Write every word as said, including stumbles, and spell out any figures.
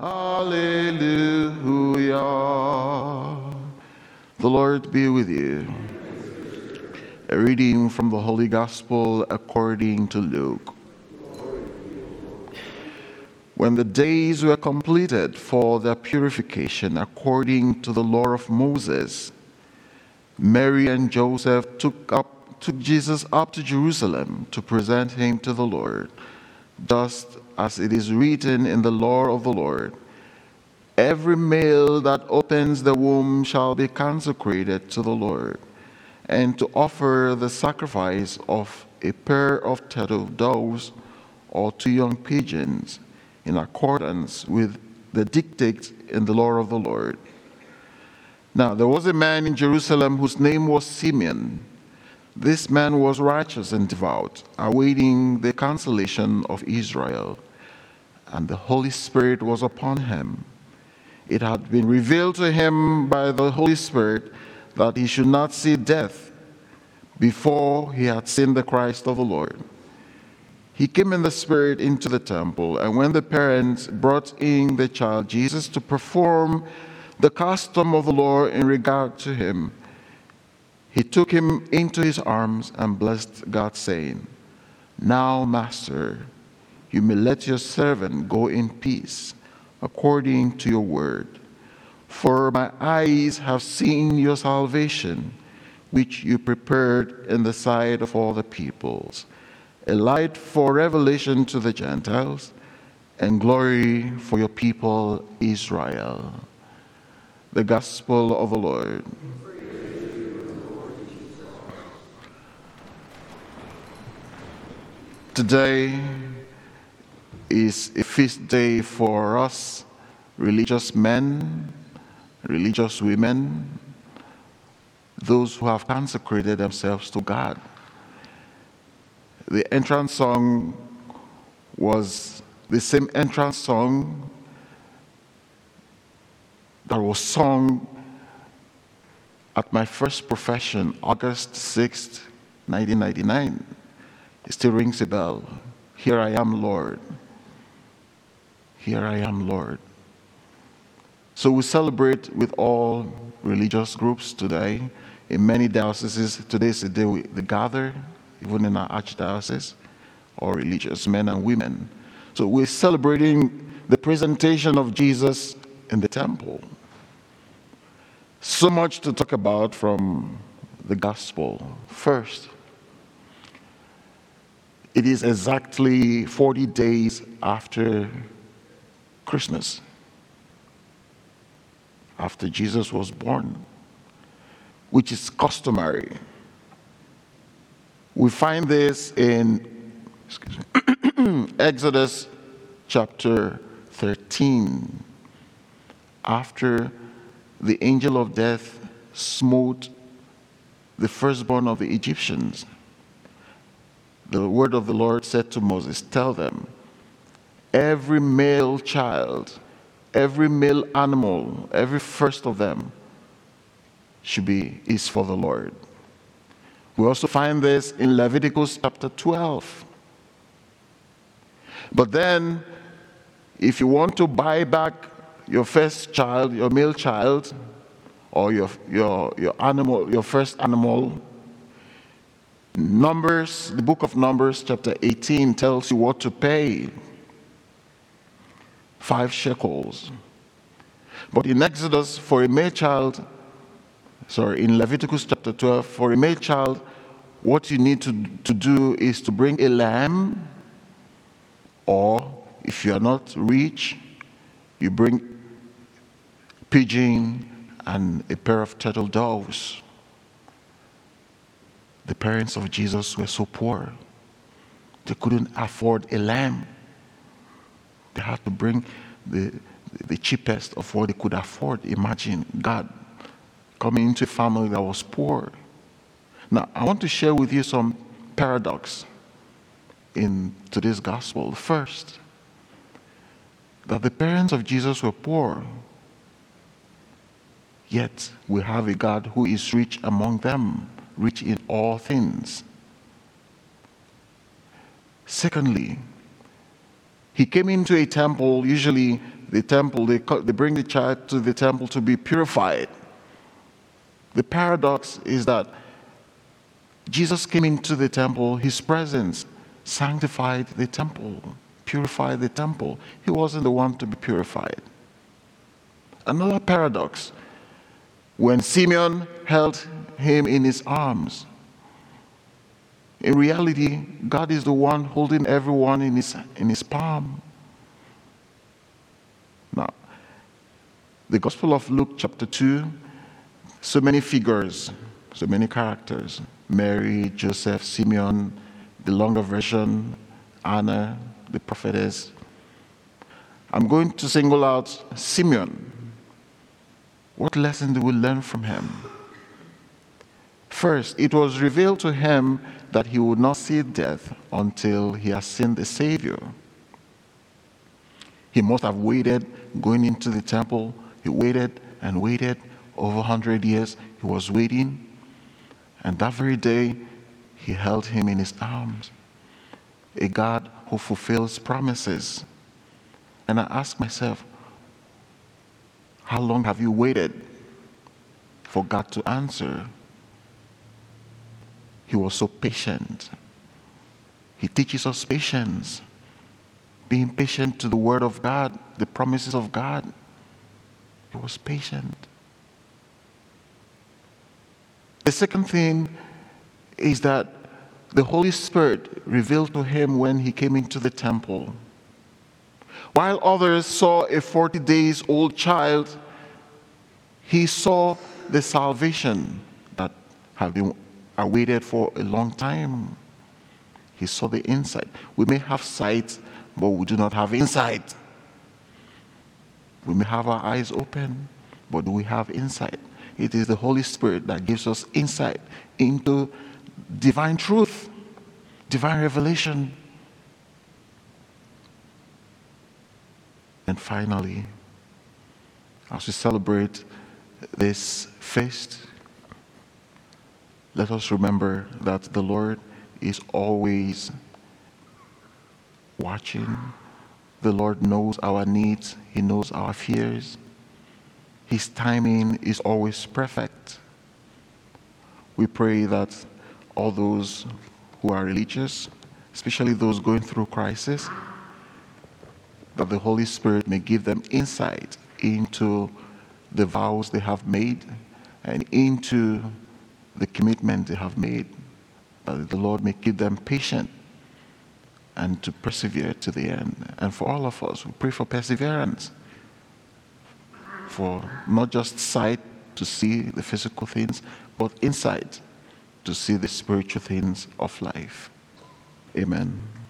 Hallelujah. The Lord be with you. A reading from the Holy Gospel according to Luke. When the days were completed for their purification according to the law of Moses, Mary and Joseph took up took Jesus up to Jerusalem to present him to the Lord, just as it is written in the law of the Lord. Every male that opens the womb shall be consecrated to the Lord, and to offer the sacrifice of a pair of turtle doves or two young pigeons, in accordance with the dictates in the law of the Lord. Now there was a man in Jerusalem whose name was Simeon. This man was righteous and devout, awaiting the consolation of Israel, and the Holy Spirit was upon him. It had been revealed to him by the Holy Spirit that he should not see death before he had seen the Christ of the Lord. He came in the Spirit into the temple, and when the parents brought in the child Jesus to perform the custom of the law in regard to him, he took him into his arms and blessed God, saying, "Now, Master, you may let your servant go in peace, according to your word. For my eyes have seen your salvation, which you prepared in the sight of all the peoples, a light for revelation to the Gentiles, and glory for your people Israel." The Gospel of the Lord. Today is a feast day for us, religious men, religious women, those who have consecrated themselves to God. The entrance song was the same entrance song that was sung at my first profession, August sixth, nineteen ninety-nine. It still rings a bell. Here I am, Lord. Here I am, Lord. So we celebrate with all religious groups today. In many dioceses, today is the day we they gather, even in our archdiocese, all religious men and women. So we're celebrating the presentation of Jesus in the temple. So much to talk about from the gospel. First, it is exactly forty days after Christmas, after Jesus was born, which is customary. We find this in excuse me, Exodus chapter thirteen, after the angel of death smote the firstborn of the Egyptians. The word of the Lord said to Moses, "Tell them, every male child, every male animal, every first of them should be, is for the Lord." We also find this in Leviticus chapter twelve. But then, if you want to buy back your first child, your male child, or your, your, your animal, your first animal, Numbers, the book of Numbers, chapter eighteen, tells you what to pay. Five shekels. But in Exodus, for a male child, sorry, in Leviticus chapter twelve, for a male child, what you need to, to do is to bring a lamb, or if you are not rich, you bring pigeon and a pair of turtle doves. The parents of Jesus were so poor, they couldn't afford a lamb. They had to bring the, the cheapest of what they could afford. Imagine God coming into a family that was poor. Now, I want to share with you some paradox in today's gospel. First, that the parents of Jesus were poor, yet we have a God who is rich among them, rich in all things. Secondly, he came into a temple. Usually the temple, they, they bring the child to the temple to be purified. The paradox is that Jesus came into the temple, his presence sanctified the temple, purified the temple. He wasn't the one to be purified. Another paradox, when Simeon held him in his arms, in reality, God is the one holding everyone in his, in his palm. Now, the Gospel of Luke chapter two, so many figures, so many characters. Mary, Joseph, Simeon, the longer version, Anna, the prophetess. I'm going to single out Simeon. What lesson do we learn from him? First, it was revealed to him that he would not see death until he has seen the Savior. He must have waited going into the temple. He waited and waited over one hundred years. He was waiting. And that very day, he held him in his arms. A God who fulfills promises. And I ask myself, how long have you waited for God to answer? He was so patient. He teaches us patience. Being patient to the word of God, the promises of God. He was patient. The second thing is that the Holy Spirit revealed to him when he came into the temple. While others saw a forty days old child, he saw the salvation that had been awaited for a long time. He saw the insight. We may have sight, but we do not have insight. We may have our eyes open, but do we have insight? It is the Holy Spirit that gives us insight into divine truth, divine revelation. And finally, as we celebrate this feast, let us remember that the Lord is always watching. The Lord knows our needs. He knows our fears. His timing is always perfect. We pray that all those who are religious, especially those going through crisis, that the Holy Spirit may give them insight into the vows they have made and into the commitment they have made, that the Lord may keep them patient and to persevere to the end. And for all of us, we pray for perseverance, for not just sight to see the physical things, but insight to see the spiritual things of life. Amen.